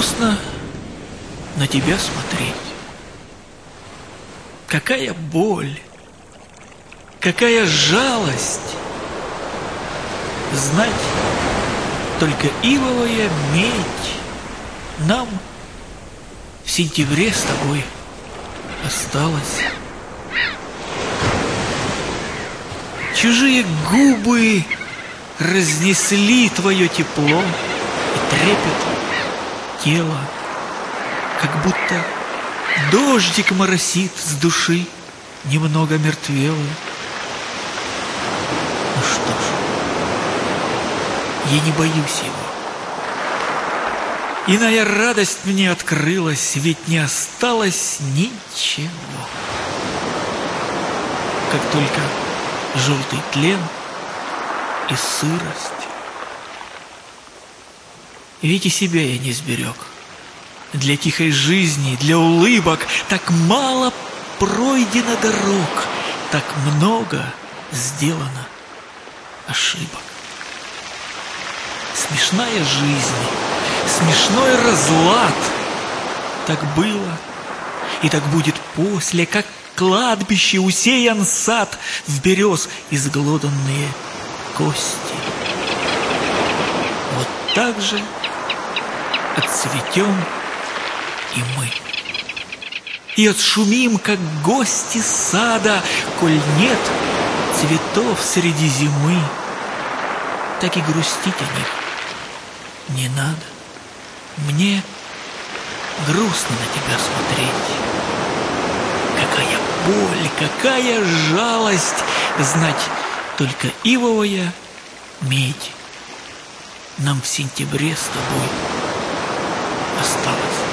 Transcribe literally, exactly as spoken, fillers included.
грустно на тебя смотреть. Какая боль, какая жалость знать, только ивовая медь нам в сентябре с тобой осталась. Чужие губы разнесли твое тепло и трепет тела, как будто дождик моросит с души немного мертвелой. Ну что ж, я не боюсь его. Иная радость мне открылась, ведь не осталось ничего. Как только желтый тлен и сырость. Ведь и себя я не сберег. Для тихой жизни, для улыбок так мало пройдено дорог, так много сделано ошибок. Смешная жизнь, смешной разлад. Так было и так будет после, как кладбище усеян сад в берез изглоданные кости. Вот так же отцветем и мы. И отшумим, как гости сада, коль нет цветов среди зимы. Так и грустить о них не надо. Мне грустно на тебя смотреть. Какая боль, какая жалость знать, только ивовая медь нам в сентябре с тобой осталась.